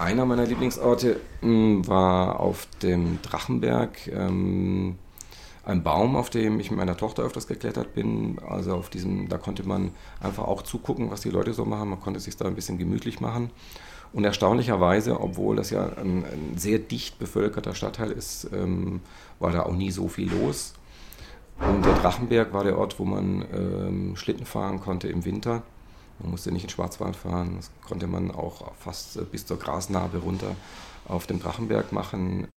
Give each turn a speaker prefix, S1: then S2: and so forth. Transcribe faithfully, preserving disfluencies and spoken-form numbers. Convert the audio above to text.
S1: Einer meiner Lieblingsorte mh, war auf dem Drachenberg, ähm, ein Baum, auf dem ich mit meiner Tochter öfters geklettert bin. Also auf diesem, da konnte man einfach auch zugucken, was die Leute so machen. Man konnte sich da ein bisschen gemütlich machen. Und erstaunlicherweise, obwohl das ja ein, ein sehr dicht bevölkerter Stadtteil ist, ähm, war da auch nie so viel los. Und der Drachenberg war der Ort, wo man ähm, Schlitten fahren konnte im Winter. Man musste nicht in den Schwarzwald fahren, das konnte man auch fast bis zur Grasnarbe runter auf dem Drachenberg machen.